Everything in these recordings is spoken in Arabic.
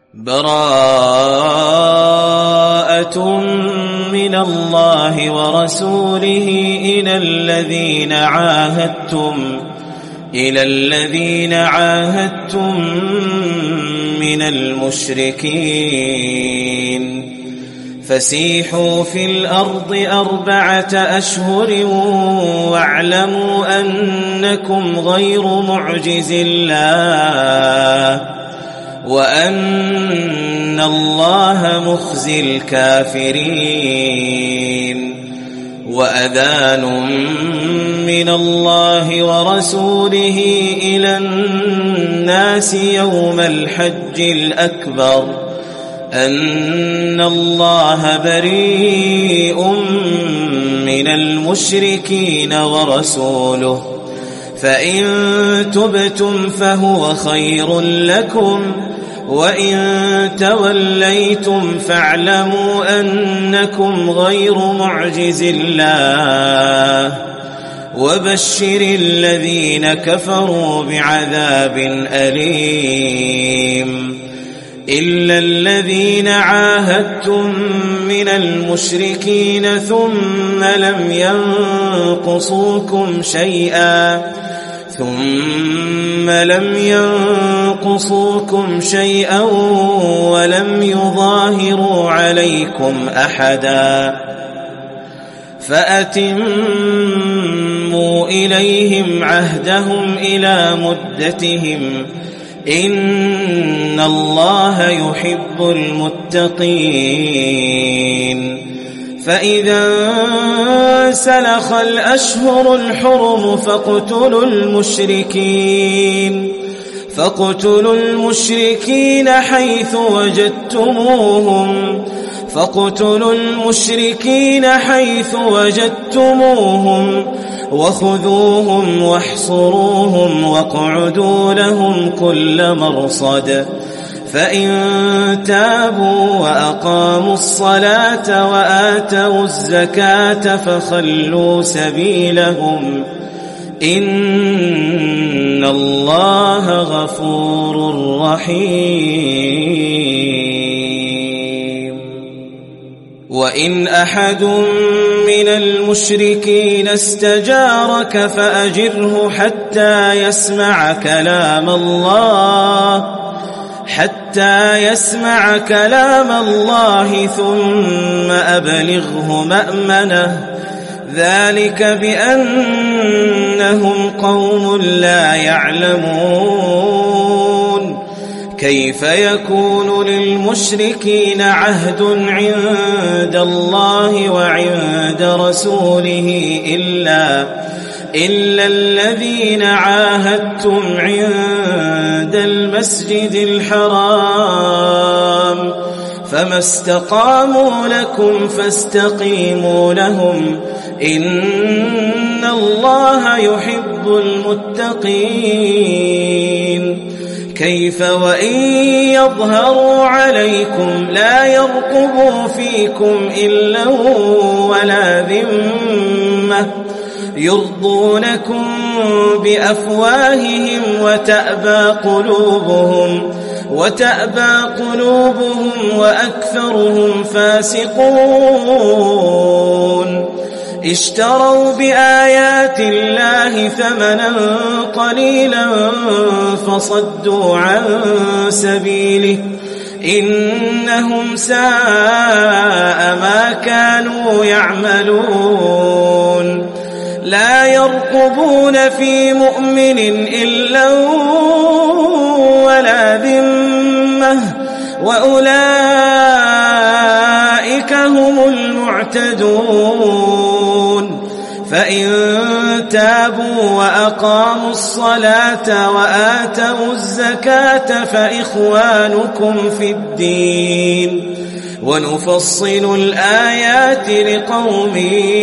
براءة من الله ورسوله إلى الذين عاهدتم من المشركين فسيحوا في الأرض 4 أشهر واعلموا أنكم غير معجز الله وأن الله مخزي الكافرين وأذان من الله ورسوله إلى الناس يوم الحج الأكبر أن الله بريء من المشركين ورسوله فإن تبتم فهو خير لكم وإن توليتم فاعلموا أنكم غير معجز الله وبشر الذين كفروا بعذاب أليم إلا الذين عاهدتم من المشركين ثم لم ينقصوكم شيئا ولم يظاهروا عليكم أحدا فأتموا إليهم عهدهم إلى مدتهم إن الله يحب المتقين فإذا سلخ الأشهر الحرم فاقتلوا المشركين حيث وجدتموهم وخذوهم واحصروهم واقعدوا لهم كل مرصد فإن تابوا وأقاموا الصلاة وآتوا الزكاة فخلوا سبيلهم إن الله غفور رحيم وإن أحد من المشركين استجارك فأجره حتى يسمع كلام الله ثم أبلغه مأمنه ذلك بأنهم قوم لا يعلمون كيف يكون للمشركين عهد عند الله وعند رسوله إلا الذين عاهدتم عند المسجد الحرام فما استقاموا لكم فاستقيموا لهم إن الله يحب المتقين كيف وإن يظهروا عليكم لا يرقبوا فيكم إلا ولا ذمة يرضونكم بأفواههم وتأبى قلوبهم وأكثرهم فاسقون اشتروا بآيات الله ثمنا قليلا فصدوا عن سبيله إنهم ساء ما كانوا يعملون لا يرقبون في مؤمن إلا ولا ذمة وأولئك هم المعتدون فإن تابوا وأقاموا الصلاة وآتوا الزكاة فإخوانكم في الدين ونفصل الآيات لقوم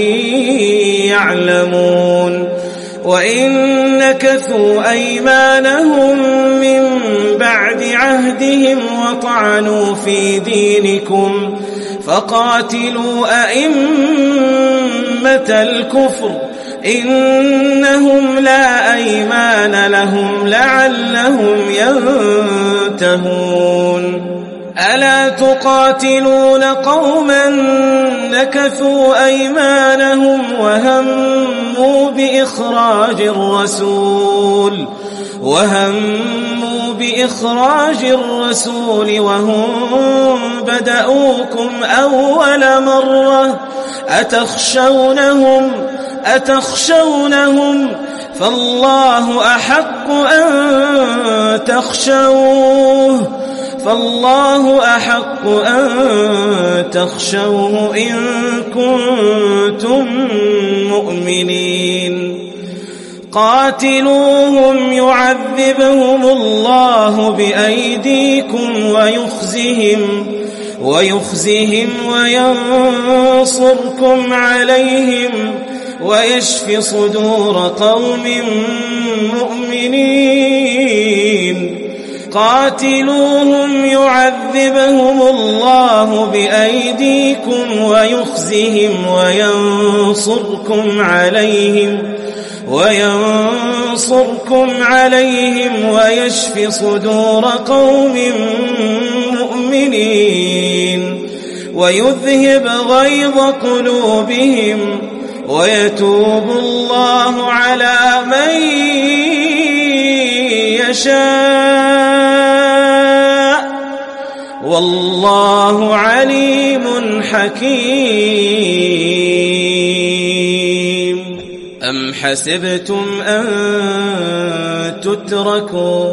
يعلمون وإن نكثوا أيمانهم من بعد عهدهم وطعنوا في دينكم فقاتلوا أئمة الكفر إنهم لا أيمان لهم لعلهم ينتهون ألا تقاتلون قوما نكثوا أيمانهم وهموا بإخراج الرسول وهم بدأوكم أول مرة أتخشونهم فالله أحق أن تخشوه إن كنتم مؤمنين قاتلوهم يعذبهم الله بأيديكم ويخزهم وينصركم عليهم ويشف صدور قوم مؤمنين قاتلوهم يعذبهم الله بأيديكم ويخزهم وينصركم عليهم ويشف صدور قوم مؤمنين ويذهب غيظ قلوبهم ويتوب الله على من يشاء والله عليم حكيم. أم حسبتم أن تتركوا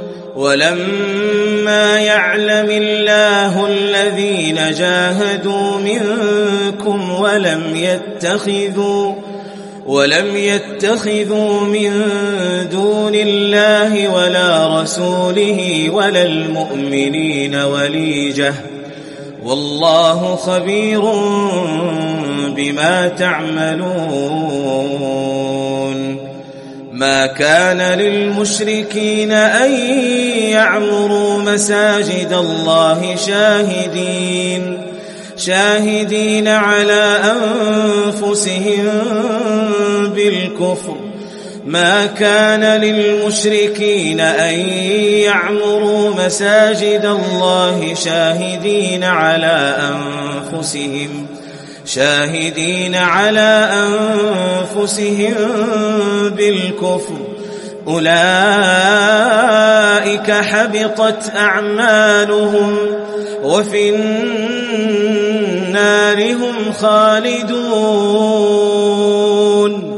ولما يعلم الله الذين جاهدوا منكم ولم يتخذوا من دون الله ولا رسوله ولا المؤمنين وليجة والله خبير بما تعملون. ما كان للمشركين أن يعمروا مساجد الله شاهدين على أنفسهم بالكفر. ما كان للمشركين أن يعمروا مساجد الله شاهدين على أنفسهم بالكفر. أولئك حبطت أعمالهم وفي النار هم خالدون.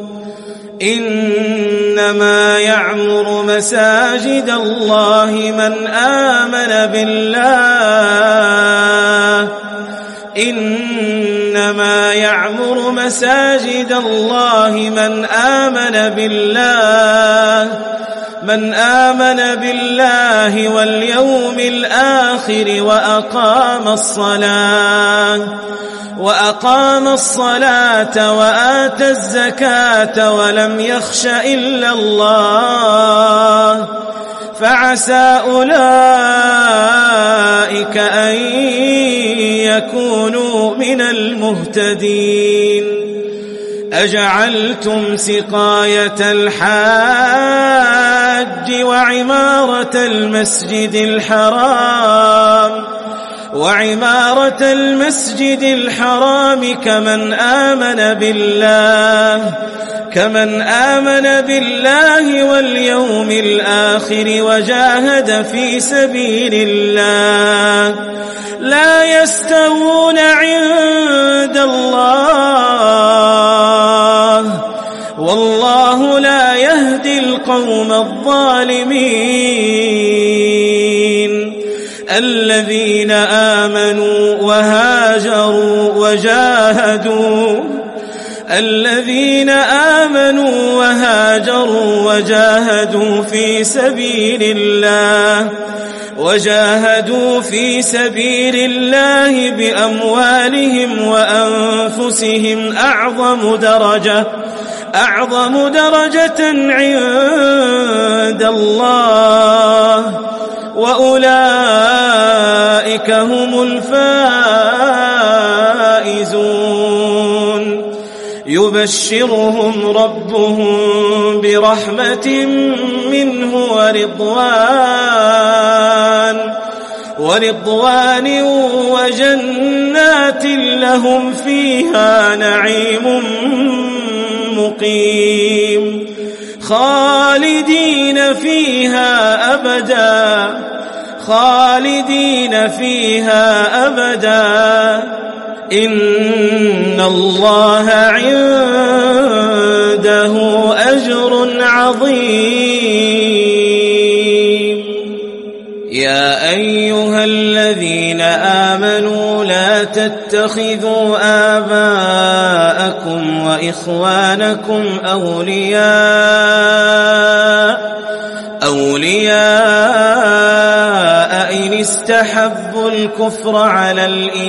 إنما يعمر مساجد الله من آمن بالله إنما يعمر مساجد الله من آمن بالله واليوم الآخر وأقام الصلاة وآتى الزكاة ولم يخش إلا الله فعسى أولئك أن يكونوا من المهتدين. أجعلتم سقاية الحاج وعمارة المسجد الحرام كمن آمن بالله واليوم الآخر وجاهد في سبيل الله لا يستوون عند الله والله لا يهدي القوم الظالمين. الذين آمنوا وهاجروا وجاهدوا في سبيل الله بأموالهم وأنفسهم أعظم درجة عند الله وأولئك هم الفائزون. يبشرهم ربهم برحمة منه ورضوان وجنات لهم فيها نعيم مقيم خالدين فيها أبدا إن الله عنده أجر عظيم. يا أيها الذين آمنوا لا تتخذوا آباءكم وإخوانكم أولياء إن استحبوا الكفر على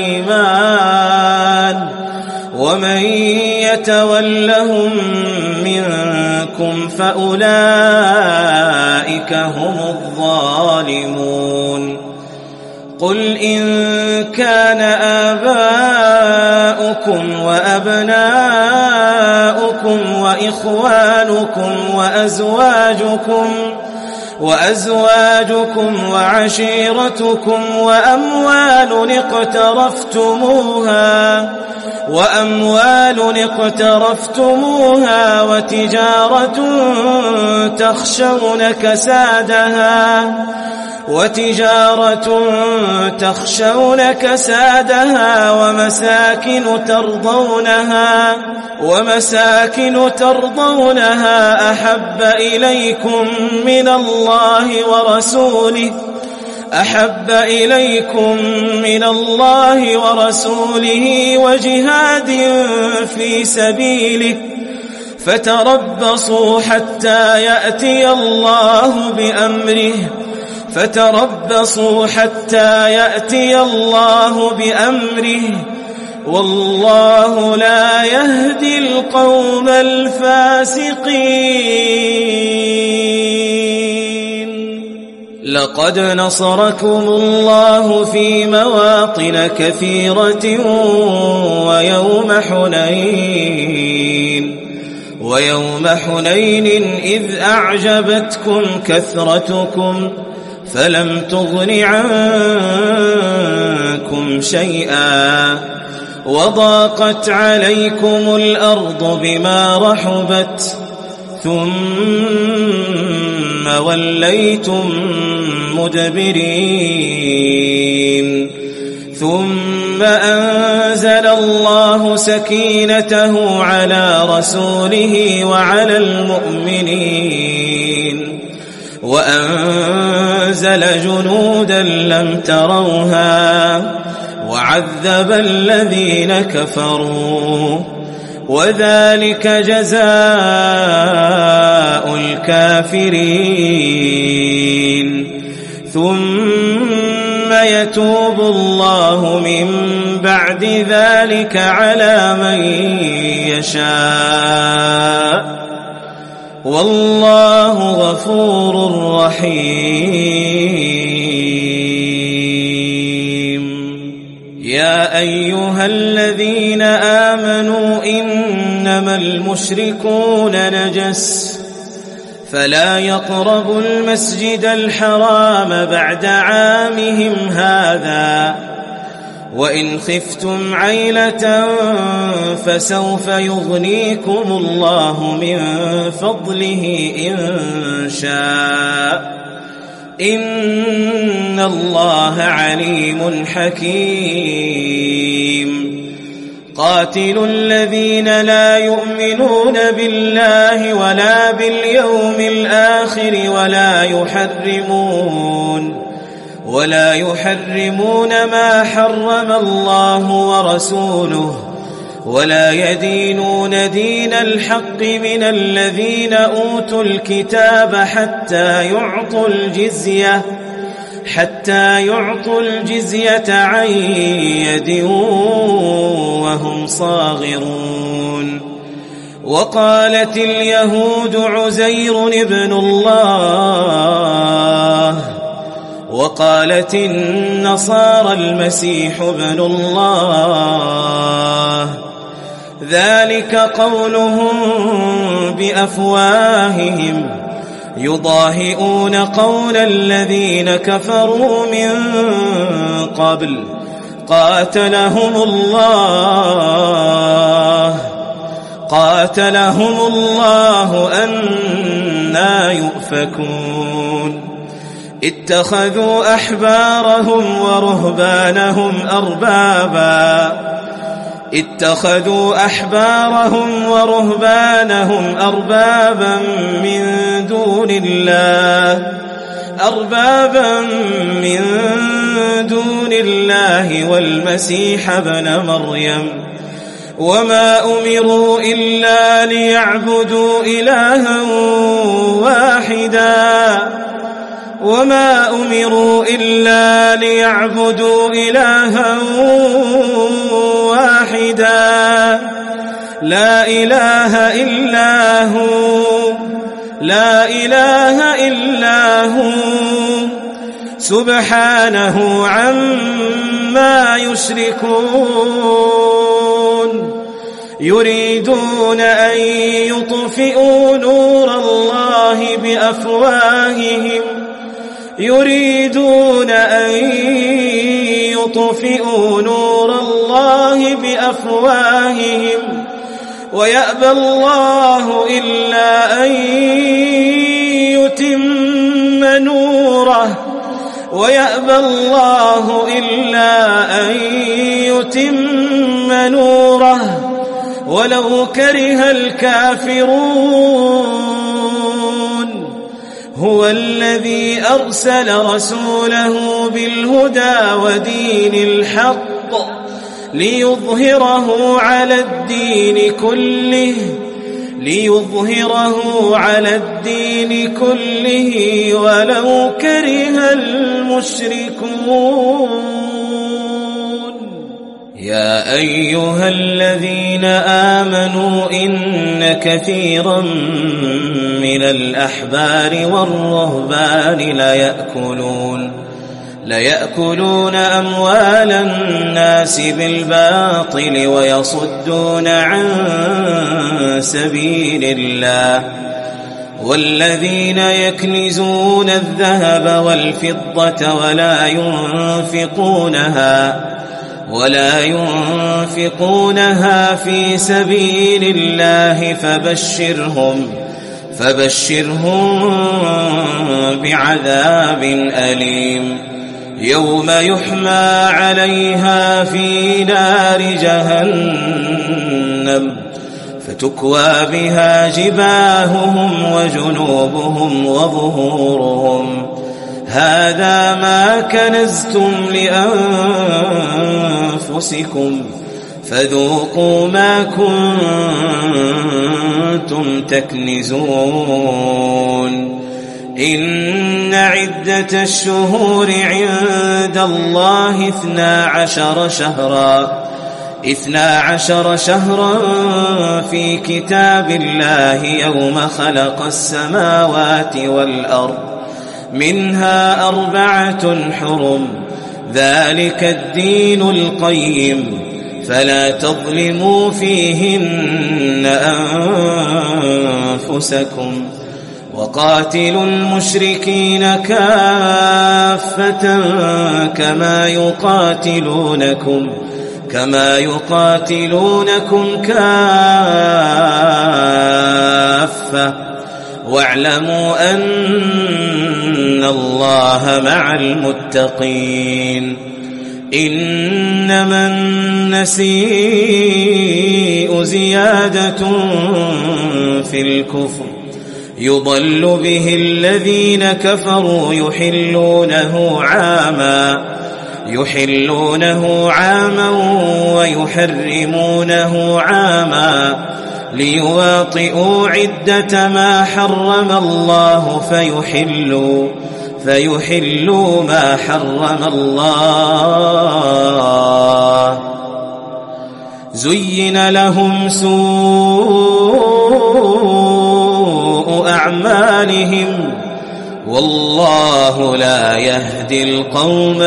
الإيمان ومن يتولهم منكم فأولئك هم الظالمون. قل إن كان آباؤكم وأبناؤكم وإخوانكم وأزواجكم وعشيرتكم وأموال اقترفتموها وتجارة تخشون كسادها ومساكن ترضونها أحب إليكم من الله ورسوله وجهاد في سبيله فتربصوا حتى يأتي الله بأمره والله لا يهدي القوم الفاسقين. لقد نصركم الله في مواطن كثيرة ويوم حنين إذ أعجبتكم كثرتكم فلم تغن عنكم شيئا وضاقت عليكم الأرض بما رحبت ثم وليتم مدبرين. ثم أنزل الله سكينته على رسوله وعلى المؤمنين وأنزل جنودا لم تروها وعذب الذين كفروا وذلك جزاء الكافرين. ثم يتوب الله من بعد ذلك على من يشاء والله غفور رحيم. يا أيها الذين آمنوا إنما المشركون نجس فلا يقربوا المسجد الحرام بعد عامهم هذا وإن خفتم عيلة فسوف يغنيكم الله من فضله إن شاء إن الله عليم حكيم. قاتلوا الذين لا يؤمنون بالله ولا باليوم الآخر ولا يحرمون ما حرم الله ورسوله ولا يدينون دين الحق من الذين أوتوا الكتاب حتى يعطوا الجزية عن يد وهم صاغرون. وقالت اليهود عزير ابن الله وقالت النصارى المسيح ابن الله ذلك قولهم بأفواههم يضاهئون قول الذين كفروا من قبل قاتلهم الله أنى يؤفكون اتخذوا أحبارهم ورهبانهم أربابا من دون الله والمسيح ابن مريم وما أمروا إلا ليعبدوا إلها واحدا لا إله إلا هو سبحانه عما يشركون يريدون أن يطفئوا نور الله بأفواههم ويأبى الله إلا أن يتم نوره ولو كره الكافرون هو الذي أرسل رسوله بالهدى ودين الحق ليظهره على الدين كله ولو كره المشركون يا أيها الذين آمنوا إن كثيرا من الأحبار والرهبان ليأكلون أموال الناس بالباطل ويصدون عن سبيل الله والذين يكنزون الذهب والفضة ولا ينفقونها في سبيل الله فبشرهم بعذاب أليم يوم يحمى عليها في نار جهنم فتكوى بها جباههم وجنوبهم وظهورهم هذا ما كنزتم لأنفسكم فذوقوا ما كنتم تكنزون إن عدة الشهور عند الله 12 شهرا في كتاب الله يوم خلق السماوات والأرض منها 4 حرم ذلك الدين القيم فلا تظلموا فيهن أنفسكم وقاتلوا المشركين كافة كما يقاتلونكم كافة واعلموا أن الله مع المتقين إنما النسيء زيادة في الكفر يضل به الذين كفروا يحلونه عاما ويحرمونه عاما ليواطئوا عدة ما حرم الله فيحلوا ما حرم الله زين لهم سوء أعمالهم والله لا يهدي القوم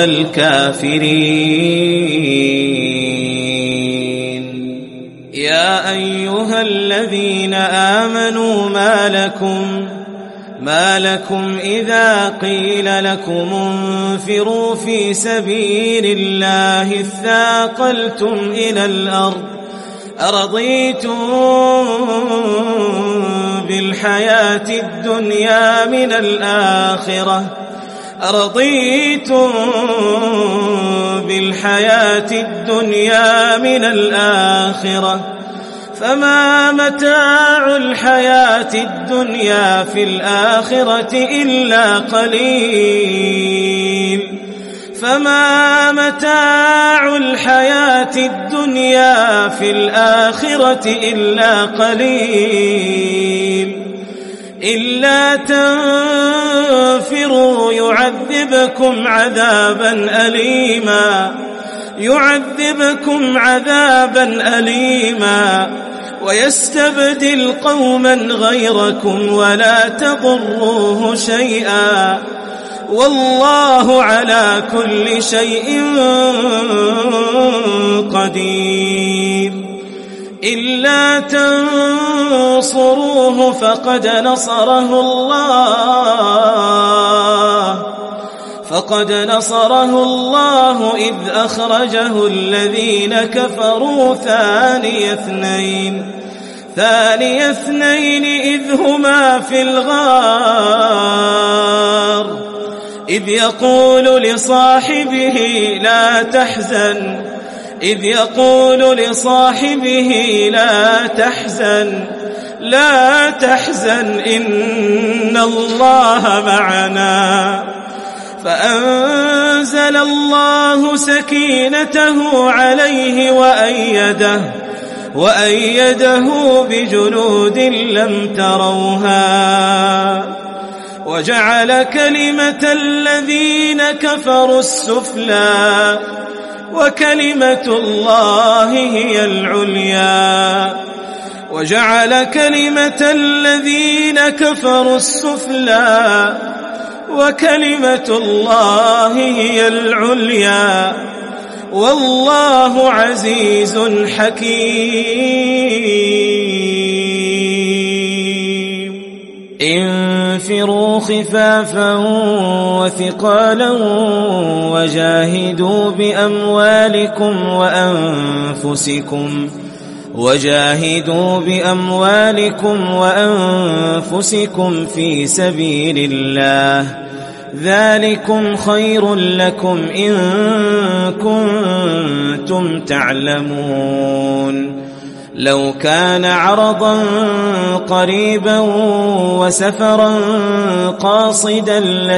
الكافرين يا أيها الذين آمنوا ما ما لكم إذا قيل لكم انفروا في سبيل الله اثاقلتم إلى الأرض أرضيتم بالحياة الدنيا من الآخرة فما متاع الحياة الدنيا في الآخرة إلا قليل إلا تنفروا يعذبكم عذابا أليما ويستبدل قوما غيركم ولا تضروه شيئا والله على كل شيء قدير إلا تنصروه فقد نصره الله إذ أخرجه الذين كفروا ثاني اثنين إذ هما في الغار إذ يقول لصاحبه لا تحزن إن الله معنا فأنزل الله سكينته عليه وأيده بجنود لم تروها وجعل كلمة الذين كفروا السفلى وكلمة الله هي العليا والله عزيز حكيم انفروا خفافا وثقالا وجاهدوا بأموالكم وأنفسكم في سبيل الله ذلكم خير لكم إن كنتم تعلمون لو كان عرضا قريبا وسفرا قاصدا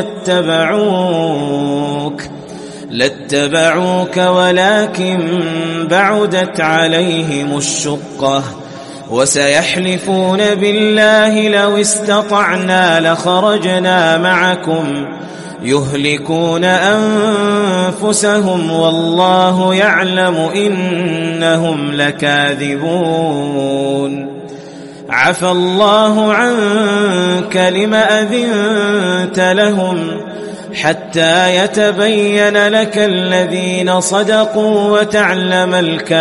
لاتبعوك ولكن بعدت عليهم الشقة وسيحلفون بالله لو استطعنا لخرجنا معكم يهلكون أنفسهم والله يعلم إنهم لكاذبون عفى الله عنك لم أذنت لهم حتى يتبين لك الذين صدقوا وتعلم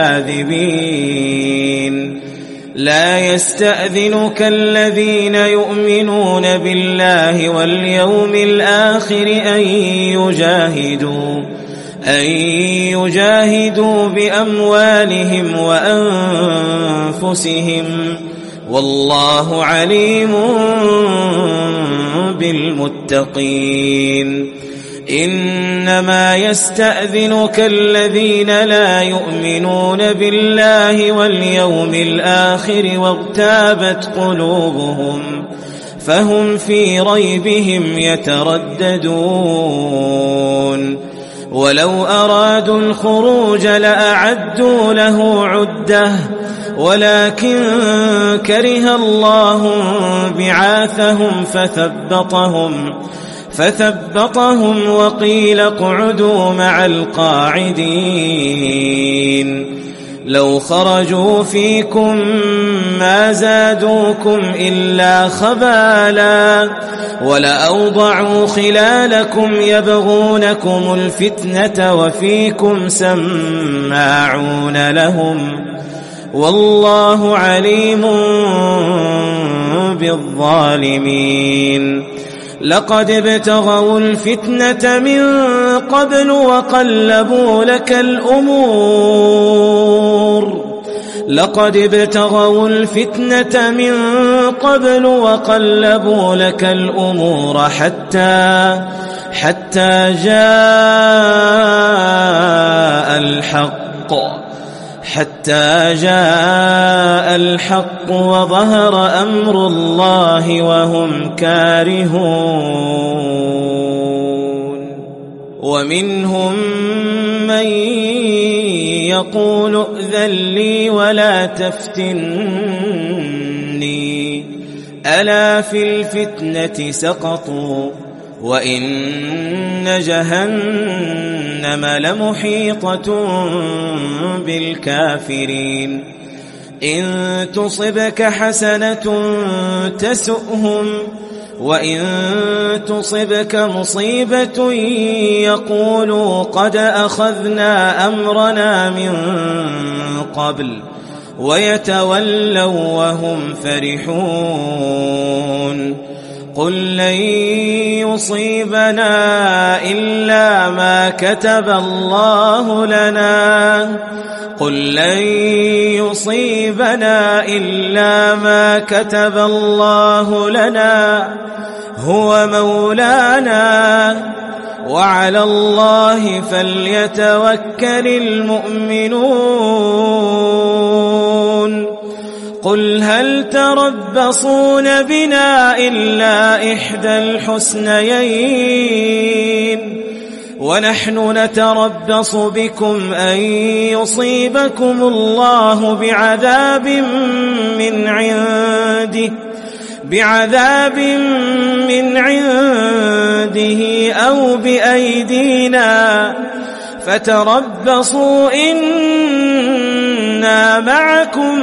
الكاذبين لا يستأذنك الذين يؤمنون بالله واليوم الآخر أن يجاهدوا بأموالهم وأنفسهم والله عليم بالمتقين إنما يستأذنك الذين لا يؤمنون بالله واليوم الآخر وارتابت قلوبهم فهم في ريبهم يترددون ولو أرادوا الخروج لأعدوا له عدة ولكن كره الله بعاثهم فثبطهم وقيل اقعدوا مع القاعدين لو خرجوا فيكم ما زادوكم إلا خبالا ولأوضعوا خلالكم يبغونكم الفتنة وفيكم سماعون لهم والله عليم بالظالمين لقد ابتغوا الفتنة من قبل وقلبوا لك الأمور لقد ابتغوا الفتنة من قبل وقلبوا لك الأمور حتى جاء الحق وظهر أمر الله وهم كارهون ومنهم من يقول ائذن لي ولا تفتني ألا في الفتنة سقطوا وإن جهنم لمحيطة بالكافرين إن تصبك حسنة تسؤهم وإن تصبك مصيبة يقولوا قد أخذنا أمرنا من قبل ويتولوا وهم فرحون قل لن يصيبنا إلا ما كتب الله لنا قل لن يصيبنا إلا ما كتب الله لنا هو مولانا وعلى الله فليتوكل المؤمنون قل هل تربصون بنا إلا إحدى الحسنيين ونحن نتربص بكم أن يصيبكم الله بعذاب من عنده أو بأيدينا فتربصوا إنا معكم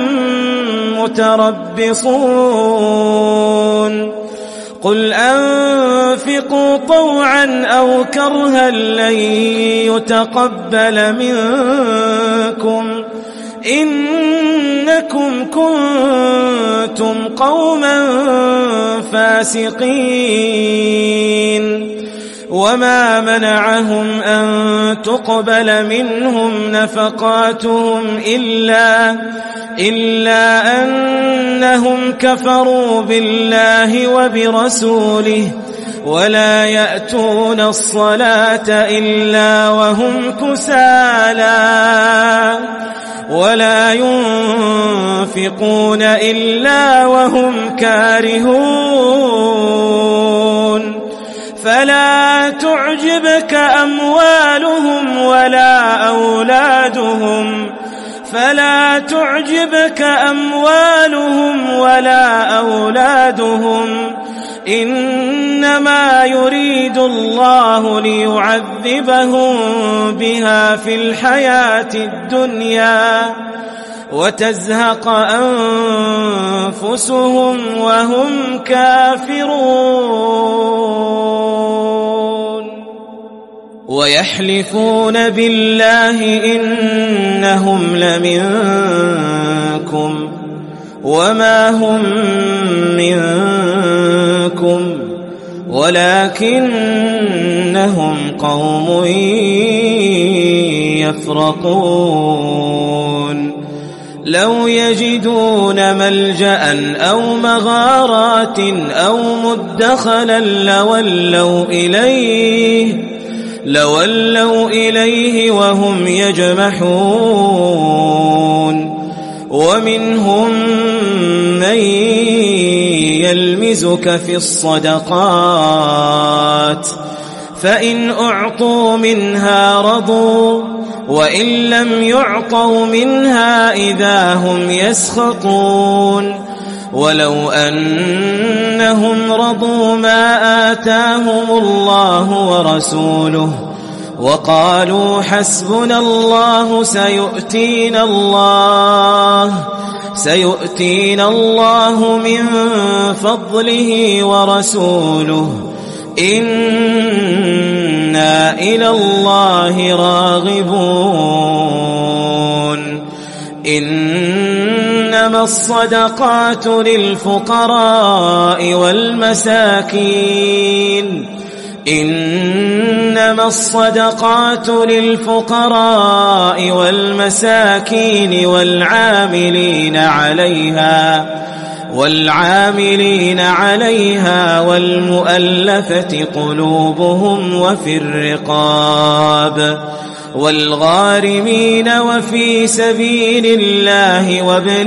متربصون قل أنفقوا طوعا أو كرها لن يتقبل منكم إنكم كنتم قوما فاسقين وما منعهم أن تقبل منهم نفقاتهم إلا أنهم كفروا بالله وبرسوله ولا يأتون الصلاة إلا وهم كسالى ولا ينفقون إلا وهم كارهون فلا تعجبك أموالهم ولا أولادهم إنما يريد الله ليعذبهم بها في الحياة الدنيا وتزهق أنفسهم وهم كافرون ويحلفون بالله إنهم لمنكم وما هم منكم ولكنهم قوم يفرقون لو يجدون ملجأ أو مغارات أو مدخلا لولوا إليه وهم يجمحون ومنهم من يلمزك في الصدقات فإن أعطوا منها رضوا وإن لم يعطوا منها إذا هم يسخطون ولو أنهم رضوا ما آتاهم الله ورسوله وقالوا حسبنا الله سيؤتينا الله من فضله ورسوله إنا إلى الله راغبون إنما إنما الصدقات للفقراء والمساكين إنما الصدقات للفقراء والمساكين والعاملين عليها والمؤلفة قلوبهم وفي الرقاب والغارمين وفي سبيل الله وابن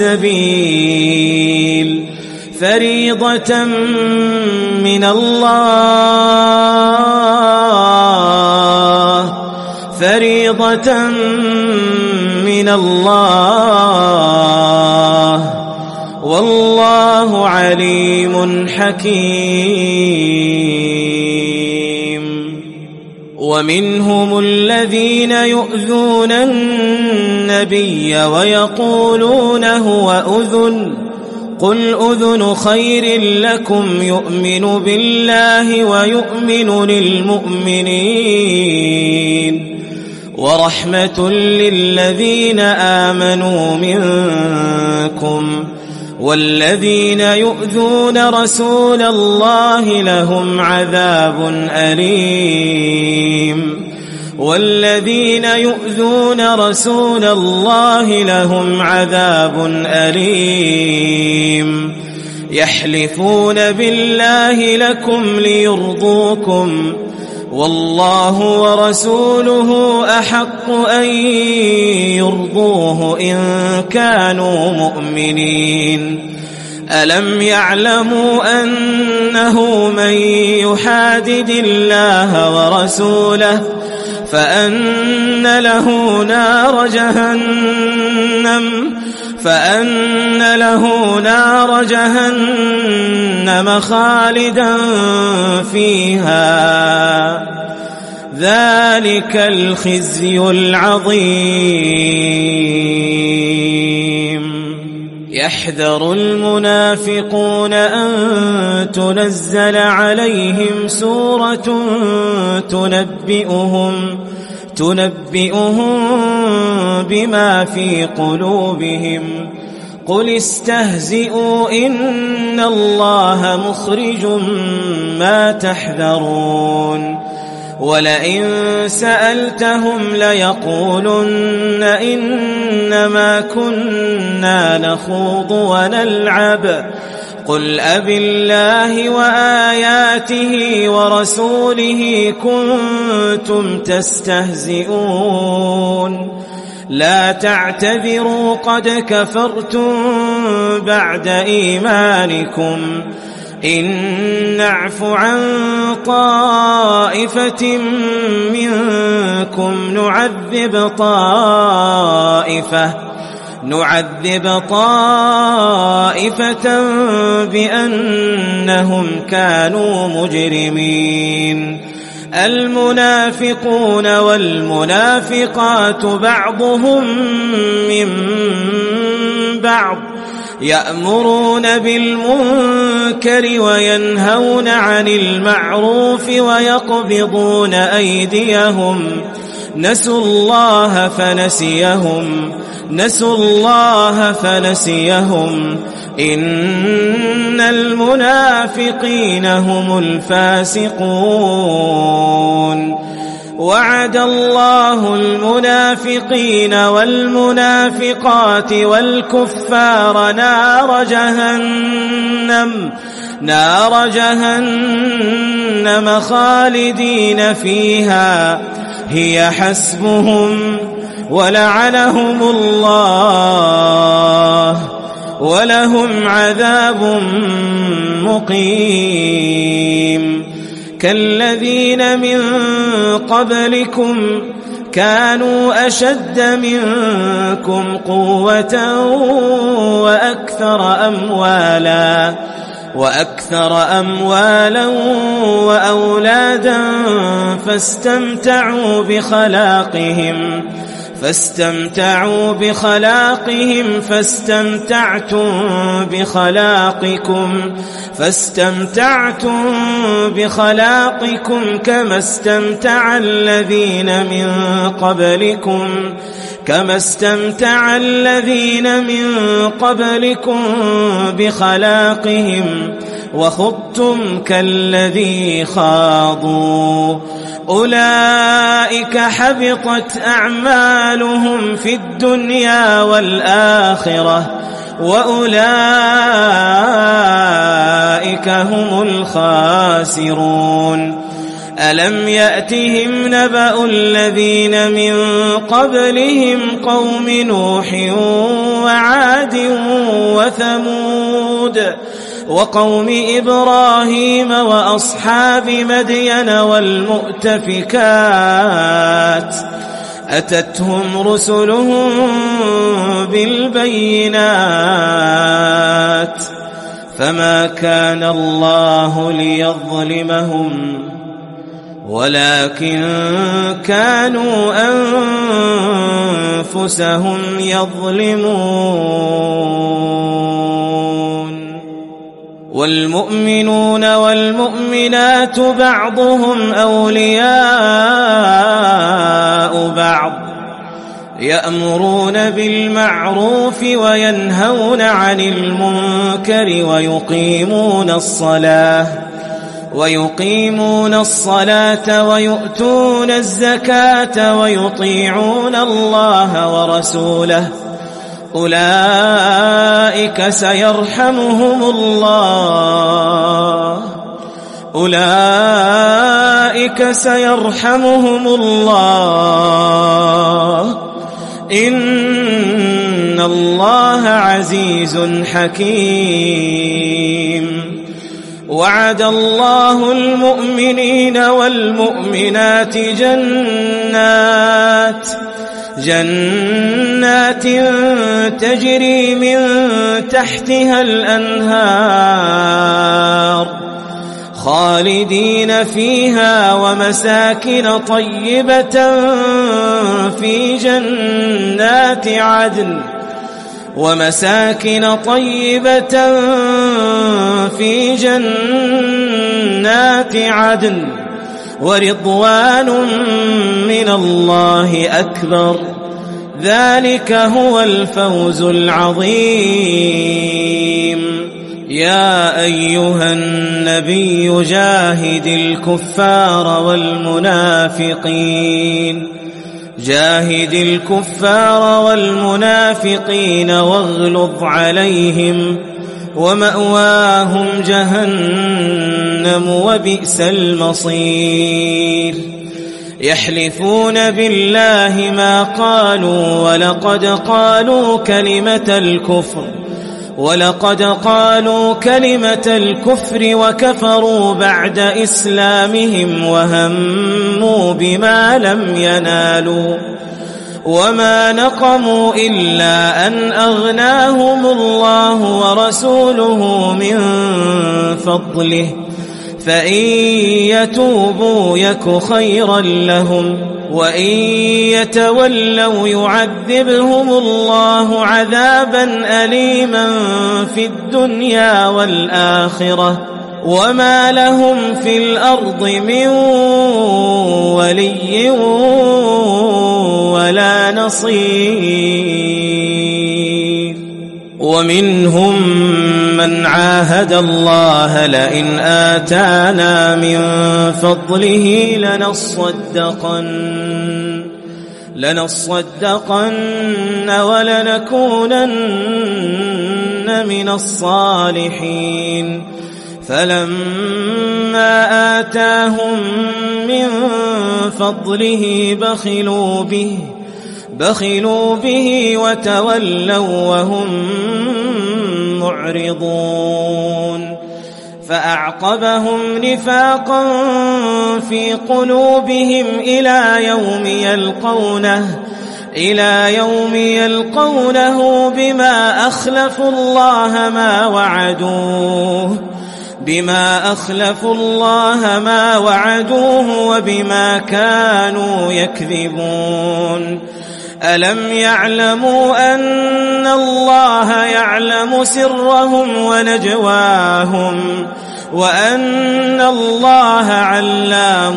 السبيل فريضة من الله والله عليم حكيم. ومنهم الذين يؤذون النبي ويقولون هو أذن قل أذن خير لكم يؤمن بالله ويؤمن للمؤمنين ورحمة للذين آمنوا منكم والذين يؤذون رسول الله لهم عذاب أليم يحلفون بالله لكم ليرضوكم والله ورسوله أحق أن يرضوه إن كانوا مؤمنين. ألم يعلموا أنه من يحادد الله ورسوله فأن له نار جهنم خالدا فيها ذلك الخزي العظيم. يحذر المنافقون أن تنزل عليهم سورة تنبئهم بما في قلوبهم قل استهزئوا إن الله مخرج ما تحذرون ولئن سألتهم ليقولن إنما كنا نخوض ونلعب قل أبالله وآياته ورسوله كنتم تستهزئون لا تعتذروا قد كفرتم بعد إيمانكم إن نعف عن طائفة منكم نعذب طائفة بأنهم كانوا مجرمين. المنافقون والمنافقات بعضهم من بعض يأمرون بالمنكر وينهون عن المعروف ويقبضون أيديهم نسوا الله فنسيهم إن المنافقين هم الفاسقون. وعد الله المنافقين والمنافقات والكفار نار جهنم خالدين فيها هي حسبهم ولعنهم الله ولهم عذاب مقيم. كالذين من قبلكم كانوا أشد منكم قوة وأكثر أموالا وأكثر أموالا وأولادا فاستمتعوا بخلاقهم فاستمتعتم بخلاقكم كما استمتع الذين من قبلكم بخلاقهم وخضتم كالذي خاضوا أولئك حبطت أعمالهم في الدنيا والآخرة وأولئك هم الخاسرون ألم يأتهم نبأ الذين من قبلهم قوم نوح وعاد وثمود وقوم إبراهيم وأصحاب مدين والمؤتفكات أتتهم رسلهم بالبينات فما كان الله ليظلمهم ولكن كانوا أنفسهم يظلمون والمؤمنون والمؤمنات بعضهم أولياء بعض يأمرون بالمعروف وينهون عن المنكر ويقيمون الصلاة ويؤتون الزكاة ويطيعون الله ورسوله أولئك سيرحمهم الله إن الله عزيز حكيم وعد الله المؤمنين والمؤمنات جنات تجري من تحتها الأنهار خالدين فيها ومساكن طيبة في جنات عدن ورضوان من الله أكبر ذلك هو الفوز العظيم يا أيها النبي جاهد الكفار والمنافقين واغلظ عليهم ومأواهم جهنم وبئس المصير يحلفون بالله ما قالوا ولقد قالوا كلمة الكفر وكفروا بعد إسلامهم وهموا بما لم ينالوا وما نقموا إلا أن أغناهم الله ورسوله من فضله فإن يتوبوا يك خيرا لهم وإن يتولوا يعذبهم الله عذابا أليما في الدنيا والآخرة وما لهم في الأرض من ولي ولا نصير ومنهم من عاهد الله لئن آتانا من فضله لنصدقن ولنكونن من الصالحين فلما آتاهم من فضله بخلوا به وتولوا وهم معرضون فأعقبهم نفاقا في قلوبهم إلى يوم يلقونه بما أخلفوا الله ما وعدوه بما أخلفوا الله ما وعدوه وبما كانوا يكذبون ألم يعلموا أن الله يعلم سرهم ونجواهم وأن الله علام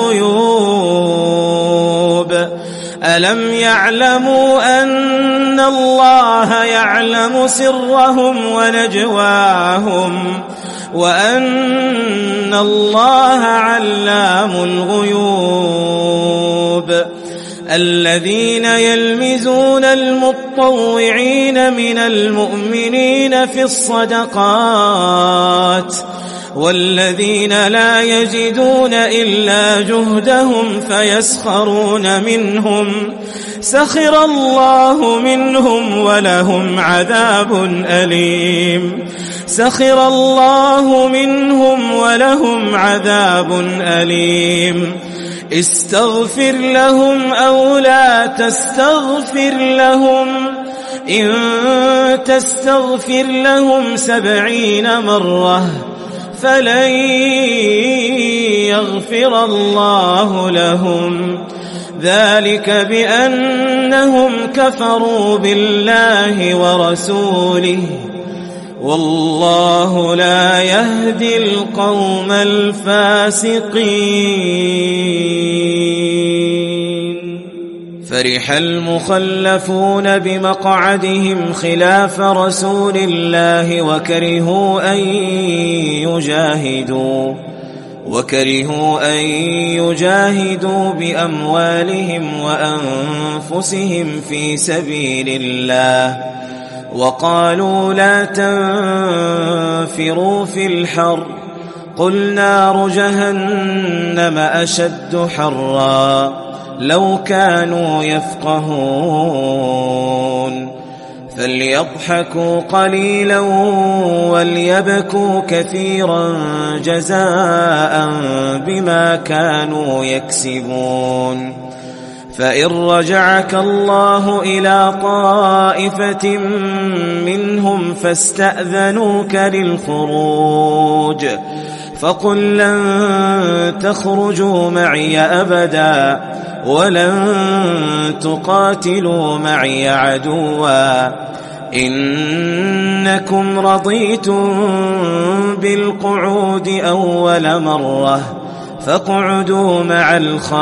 الغيوب ألم يعلموا أن الله يعلم سرهم ونجواهم وأن الله علام الغيوب الذين يلمزون المطوعين من المؤمنين في الصدقات والذين لا يجدون إلا جهدهم فيسخرون منهم سخر الله منهم ولهم عذاب أليم سخر الله منهم ولهم عذاب أليم استغفر لهم أو لا تستغفر لهم إن تستغفر لهم 70 مرة فلن يغفر الله لهم ذلك بأنهم كفروا بالله ورسوله والله لا يهدي القوم الفاسقين فرح المخلفون بمقعدهم خلاف رسول الله وكرهوا أن يجاهدوا بأموالهم وأنفسهم في سبيل الله وقالوا لا تنفروا في الحر قل نار جهنم أشد حرا لو كانوا يفقهون فليضحكوا قليلا وليبكوا كثيرا جزاء بما كانوا يكسبون فإن رجعك الله إلى طائفة منهم فاستأذنوك للخروج فقل لن تخرجوا معي أبدا ولن تقاتلوا معي عدوا إنكم رضيتم بالقعود أول مرة فاقعدوا مع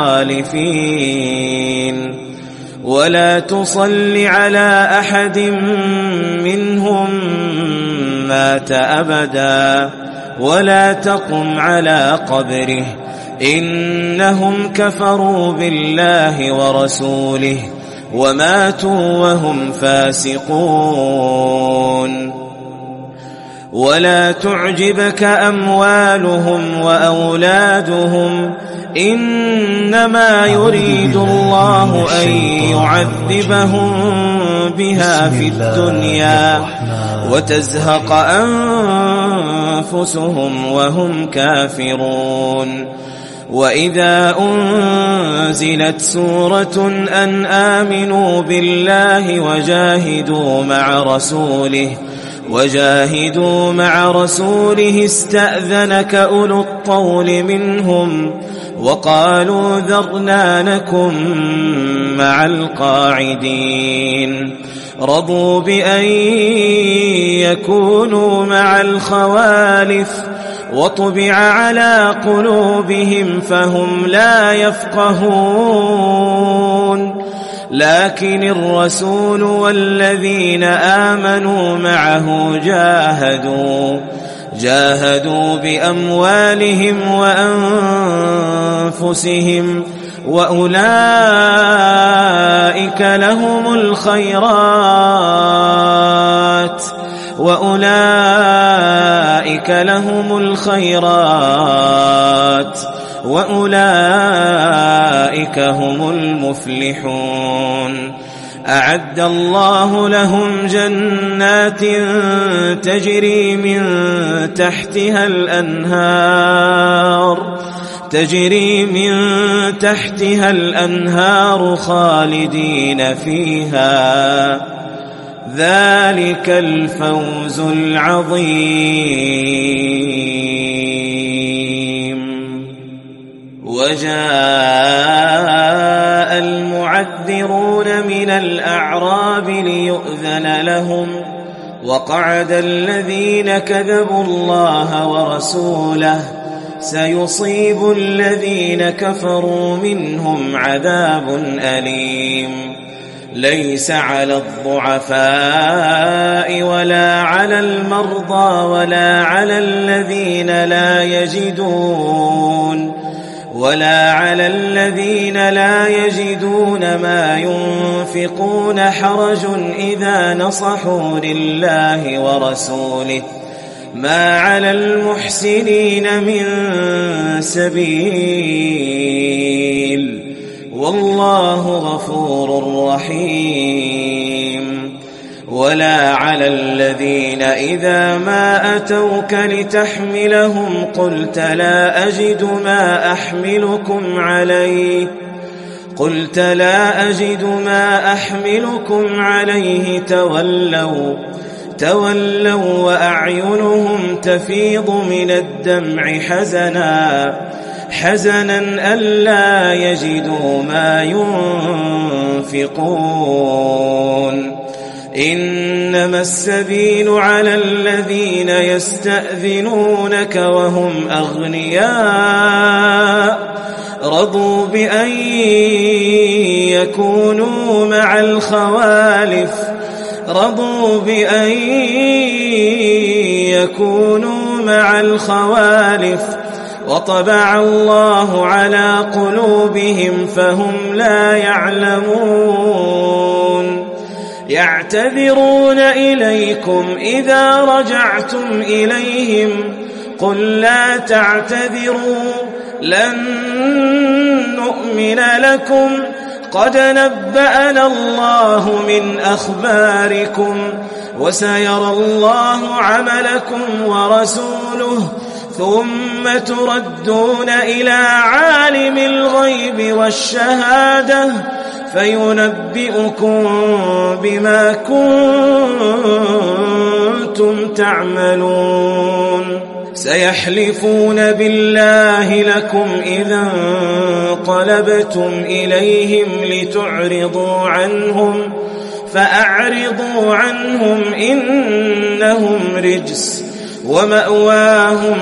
الخالفين ولا تصل على أحد منهم مات أبدا ولا تقم على قبره إنهم كفروا بالله ورسوله وماتوا وهم فاسقون ولا تعجبك أموالهم وأولادهم إنما يريد الله أن يعذبهم بها في الدنيا وتزهق أنفسهم وهم كافرون وإذا أنزلت سورة أن آمنوا بالله وجاهدوا مع رسوله استأذنك أولو الطول منهم وقالوا ذرنا نكن مع القاعدين رضوا بأن يكونوا مع الخوالف وطبع على قلوبهم فهم لا يفقهون لكن الرسول والذين آمنوا معه جاهدوا بأموالهم وأنفسهم وأولئك لهم الخيرات وأولئك هم المفلحون أعد الله لهم جنات تجري من تحتها الأنهار خالدين فيها ذلك الفوز العظيم وجاء المعذرون من الأعراب ليؤذن لهم وقعد الذين كذبوا الله ورسوله سيصيب الذين كفروا منهم عذاب أليم ليس على الضعفاء ولا على المرضى ولا على الذين لا يجدون ما ينفقون حرج إذا نصحوا لله ورسوله ما على المحسنين من سبيل والله غفور رحيم ولا على الذين إذا ما أتوك لتحملهم قلت لا أجد ما أحملكم عليه تولوا وأعينهم تفيض من الدمع حزنا ألا يجدوا ما ينفقون إنما السبيل على الذين يستأذنونك وهم أغنياء رضوا بأن يكونوا مع الخوالف وطبع الله على قلوبهم فهم لا يعلمون يعتذرون إليكم إذا رجعتم إليهم قل لا تعتذروا لن نؤمن لكم قد نبأنا الله من أخباركم وسيرى الله عملكم ورسوله ثم تردون إلى عالم الغيب والشهادة فينبئكم بما كنتم تعملون سيحلفون بالله لكم إذا انقلبتم إليهم لتعرضوا عنهم فأعرضوا عنهم إنهم رجس ومأواهم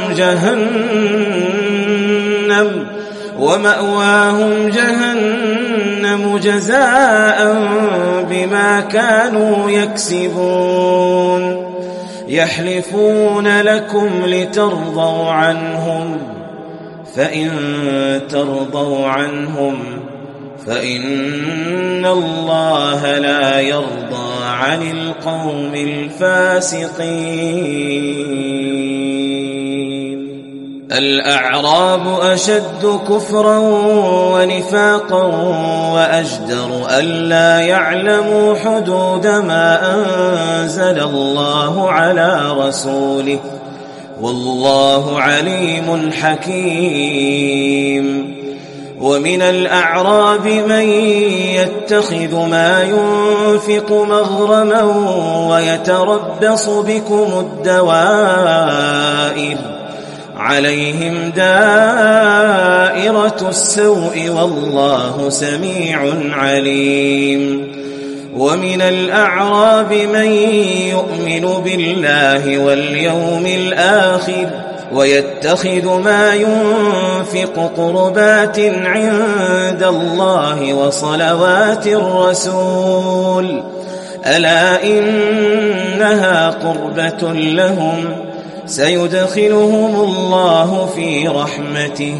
جهنم جزاء بما كانوا يكسبون يحلفون لكم لترضوا عنهم فإن ترضوا عنهم فإن الله لا يرضى عن القوم الفاسقين الأعراب أشد كفرا ونفاقا وأجدر ألا يعلموا حدود ما أنزل الله على رسوله والله عليم حكيم ومن الأعراب من يتخذ ما ينفق مغرما ويتربص بكم الدوائر عليهم دائرة السوء والله سميع عليم ومن الأعراب من يؤمن بالله واليوم الآخر ويتخذ ما ينفق قربات عند الله وصلوات الرسول ألا إنها قربة لهم سيدخلهم الله في رحمته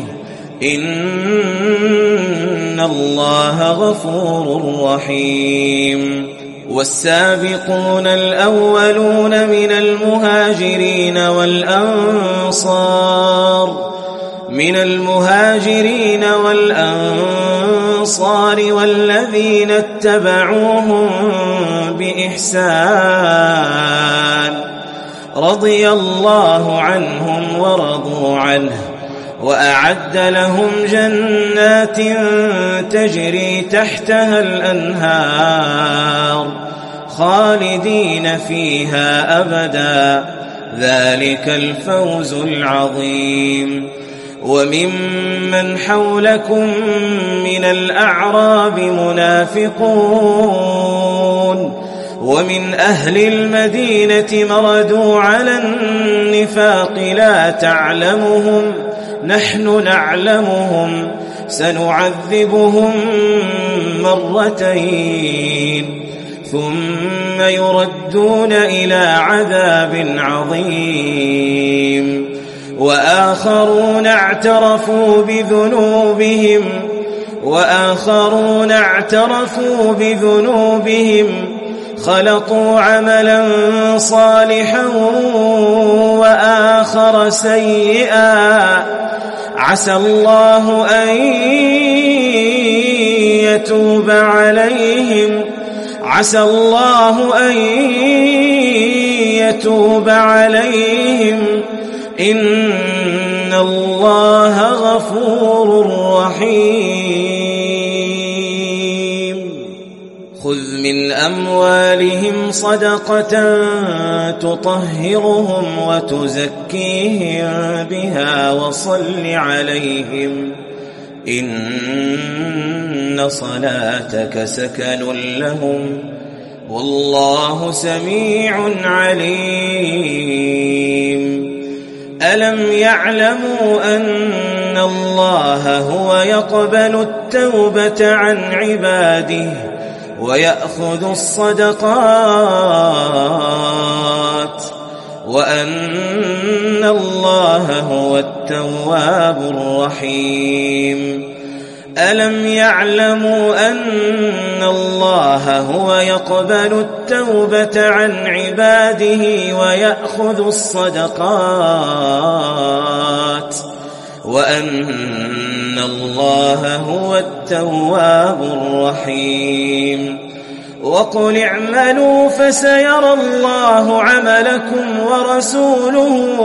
إن الله غفور رحيم والسابقون الأولون من المهاجرين والأنصار والذين اتبعوهم بإحسان رضي الله عنهم ورضوا عنه وأعد لهم جنات تجري تحتها الأنهار خالدين فيها أبدا ذلك الفوز العظيم وممن حولكم من الأعراب منافقون ومن أهل المدينة مردوا على النفاق لا تعلمهم نحن نعلمهم سنعذبهم مرتين ثم يردون إلى عذاب عظيم وآخرون اعترفوا بذنوبهم خلطوا عملا صالحا وآخر سيئا عسى الله أن يتوب عليهم إن الله غفور رحيم خذ من أموالهم صدقة تطهرهم وتزكيهم بها وصل عليهم إن صلاتك سكن لهم والله سميع عليم ألم يعلموا أن الله هو يقبل التوبة عن عباده ويأخذ الصدقات وأن الله هو التواب الرحيم ألم يعلموا أن الله هو يقبل التوبة عن عباده ويأخذ الصدقات وأن الله هو التواب الرحيم وقل اعملوا فسيرى الله عملكم ورسوله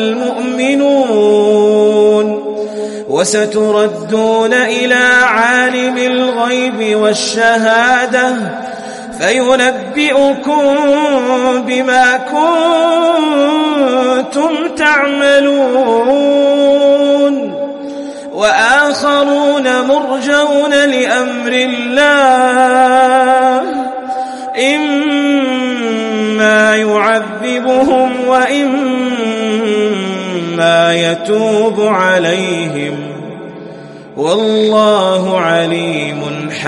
والمؤمنون وستردون إلى عالم الغيب والشهادة فينبئكم بما كنتم تعملون وآخرون مرجون لأمر الله إما يعذبهم وإما يتوب عليهم والله عليم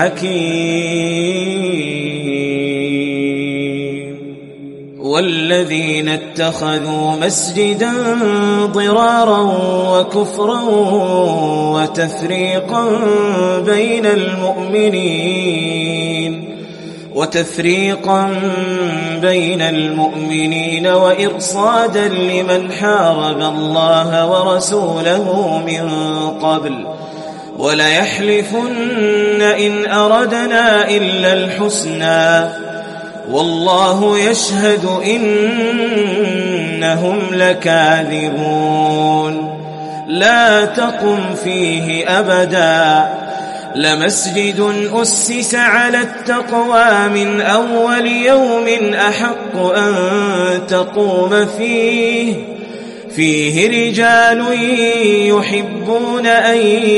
حكيم والذين اتخذوا مسجدا ضرارا وكفرا وتفريقا بين المؤمنين وإرصادا لمن حارب الله ورسوله من قبل وليحلفن إن أردنا إلا الحسنى والله يشهد إنهم لكاذبون لا تقم فيه أبدا لمسجد أسس على التقوى من أول يوم أحق أن تقوم فيه رجال يحبون أن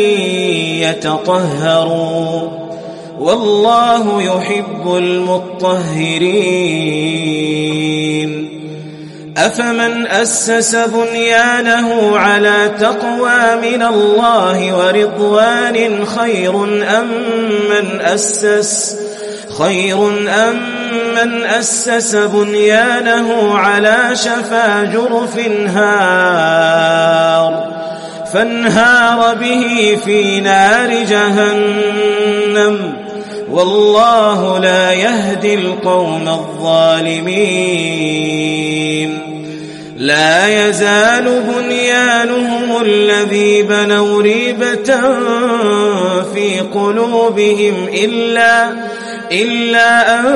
يتطهروا والله يحب المطهرين أفمن أسس بنيانه على تقوى من الله ورضوان خير أم من أسس بنيانه على شفا جرف فانهار به في نار جهنم والله لا يهدي القوم الظالمين لا يزال بنيانهم الذي بنوا ريبة في قلوبهم إلا أن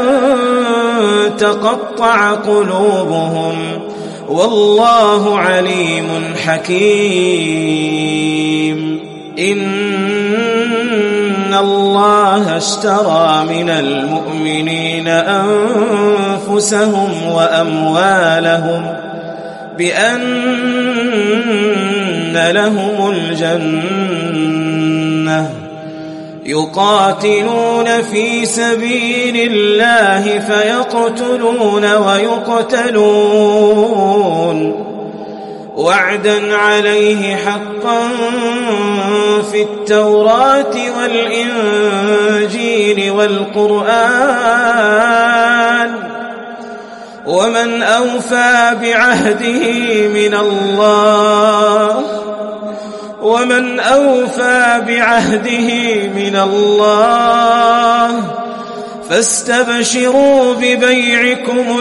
تقطع قلوبهم والله عليم حكيم إن الله اشترى من المؤمنين أنفسهم بأن لهم الجنة يقاتلون في سبيل الله فيقتلون ويقتلون وعدا عليه حقا في التوراة والإنجيل والقرآن ومن أوفى بعهده من الله فاستبشروا ببيعكم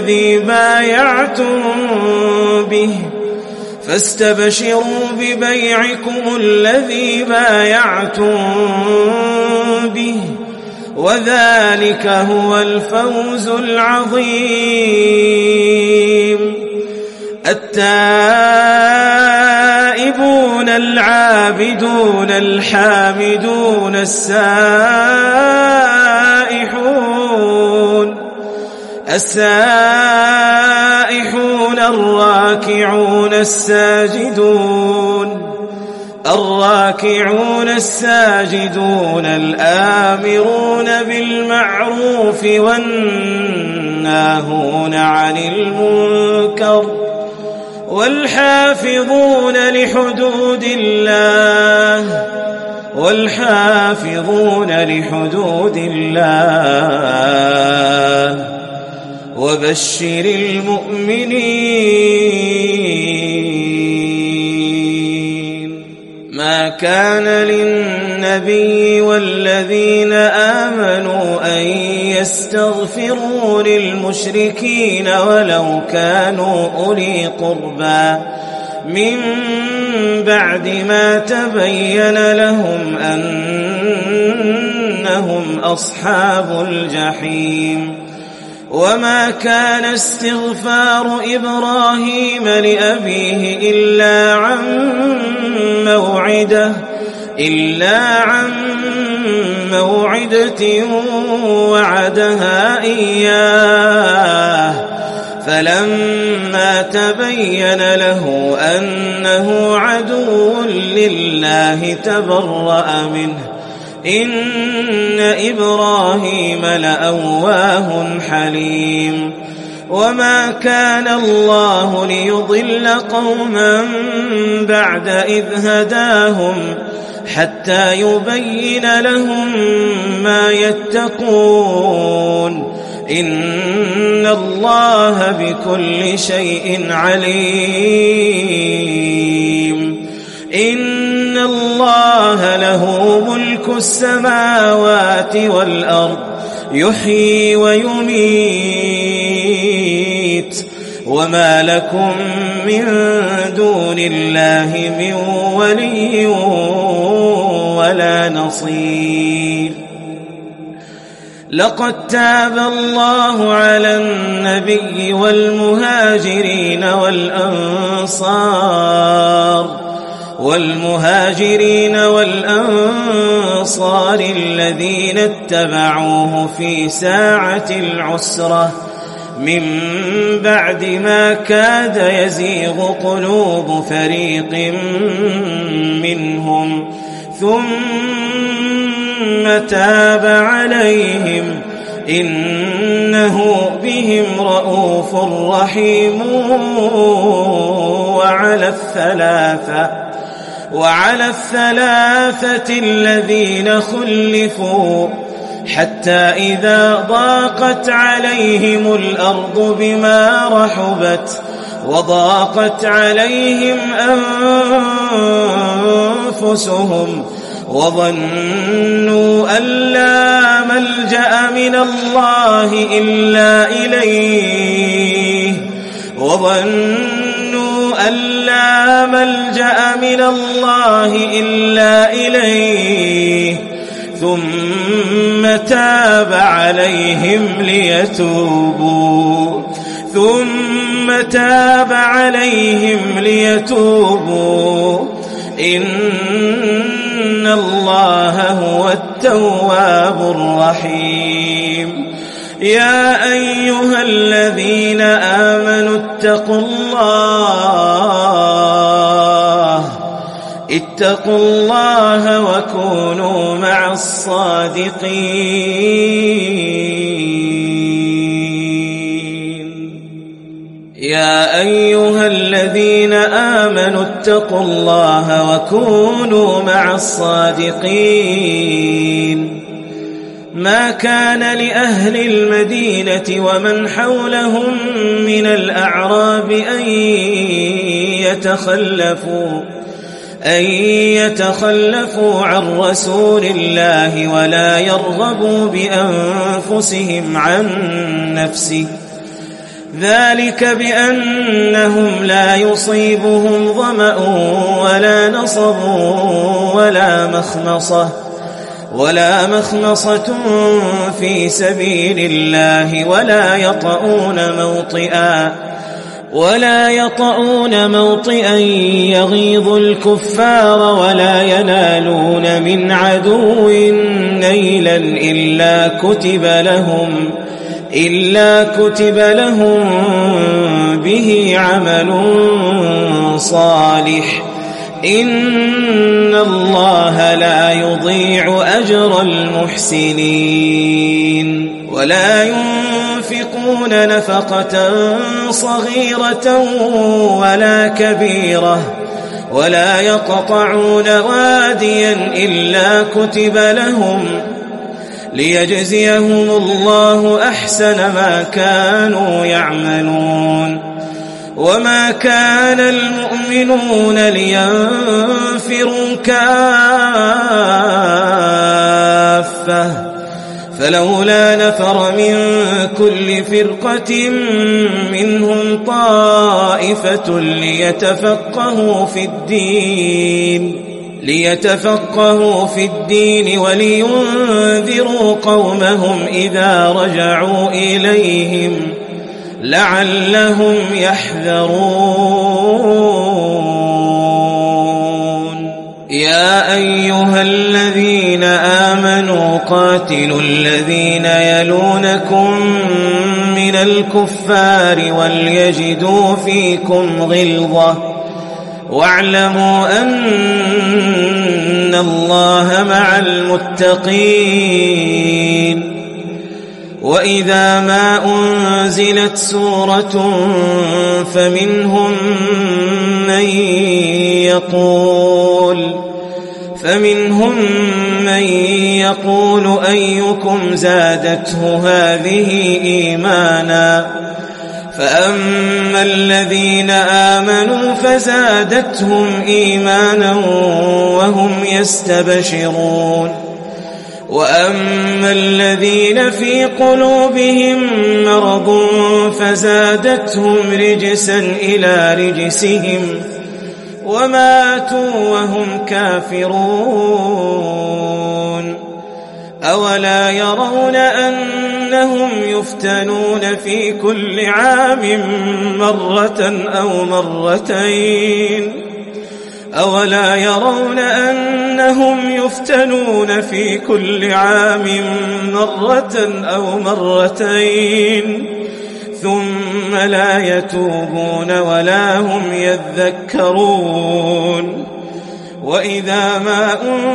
الذي بايعتم به وذلك هو الفوز العظيم. التائبون العابدون الحامدون السائحون الراكعون الساجدون الآمرون بالمعروف والناهون عن المنكر والحافظون لحدود الله وبشر المؤمنين. ما كان للنبي والذين آمنوا أن يستغفروا للمشركين ولو كانوا أولي قربى من بعد ما تبين لهم أنهم أصحاب الجحيم. وما كان استغفار إبراهيم لأبيه إلا عن موعدة وعدها إياه فلما تبين له أنه عدو لله تبرأ منه إن إبراهيم لأواه حليم. وما كان الله ليضل قوما بعد إذ هداهم حتى يبين لهم ما يتقون إن الله بكل شيء عليم. إن الله له ملك السماوات والأرض يحيي ويميت وما لكم من دون الله من ولي ولا نصير. لقد تاب الله على النبي والمهاجرين والأنصار الذين اتبعوه في ساعة العسرة من بعد ما كاد يزيغ قلوب فريق منهم ثم تاب عليهم إنه بهم رءوف رحيم. وعلى الثلاثة الذين خلفوا حتى إذا ضاقت عليهم الأرض بما رحبت وضاقت عليهم أنفسهم وظنوا أن لا ملجأ من الله إلا إليه ثم تاب عليهم ليتوبوا إن الله هو التواب الرحيم. يا أيها الذين آمنوا اتقوا الله وكونوا مع الصادقين. يا أيها الذين آمنوا اتقوا الله وكونوا مع الصادقين. ما كان لأهل المدينة ومن حولهم من الأعراب أن يتخلفوا عن رسول الله ولا يرغبوا بأنفسهم عن نفسه، ذلك بأنهم لا يصيبهم ظمأ ولا نصب ولا مخمصة في سبيل الله ولا يطؤون موطئا يغيظ الكفار ولا ينالون من عدو نيلا إلا كتب لهم به عمل صالح. إن الله لا يضيع أجر المحسنين. ولا ينفقون نفقة صغيرة ولا كبيرة ولا يقطعون واديا إلا كتب لهم ليجزيهم الله أحسن ما كانوا يعملون. وما كان المؤمنون لينفروا كافة فلولا نفر من كل فرقة منهم طائفة ليتفقهوا في الدين ولينذروا قومهم إذا رجعوا إليهم لعلهم يحذرون. يا أيها الذين آمنوا قاتلوا الذين يلونكم من الكفار وليجدوا فيكم غلظة واعلموا أن الله مع المتقين. وإذا ما أنزلت سورة فمنهم من يقول أيكم زادته هذه إيمانا فأما الذين آمنوا فزادتهم إيمانا وهم يستبشرون. وأما الذين في قلوبهم مرض فزادتهم رجسا إلى رجسهم وماتوا وهم كافرون. أولا يرون أنهم يفتنون في كل عام مرة أو مرتين أولا يرون أنهم يفتنون في كل عام مرة أو مرتين ثم لا يتوبون ولا هم يذكرون. وإذا ما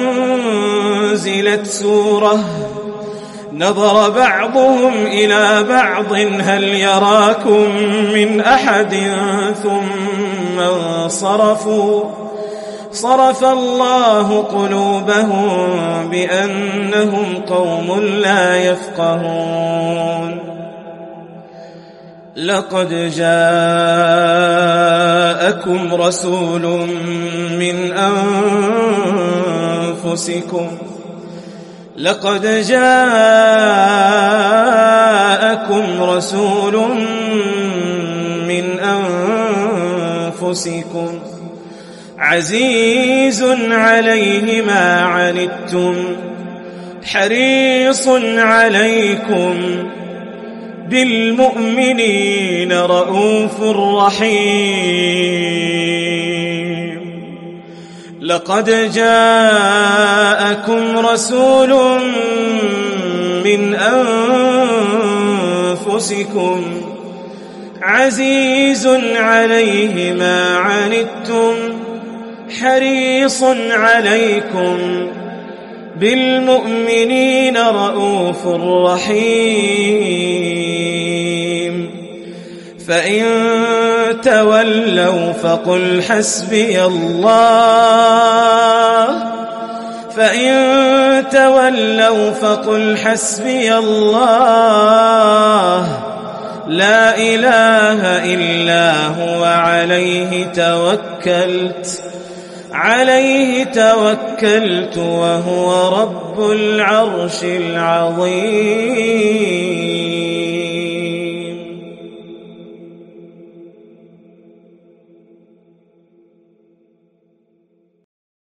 أنزلت سورة نظر بعضهم إلى بعض هل يراكم من أحد ثم انصرفوا صرف الله قلوبهم بأنهم قوم لا يفقهون. لقد جاءكم رسول من أنفسكم عزيز عليه ما عنتم حريص عليكم بالمؤمنين رؤوف رحيم. لقد جاءكم رسول من أنفسكم عزيز عليه ما عنتم حريص عليكم بالمؤمنين رءوف رحيم فإن تولوا فقل حسبي الله لا إله إلا هو عليه توكلت وهو رب العرش العظيم.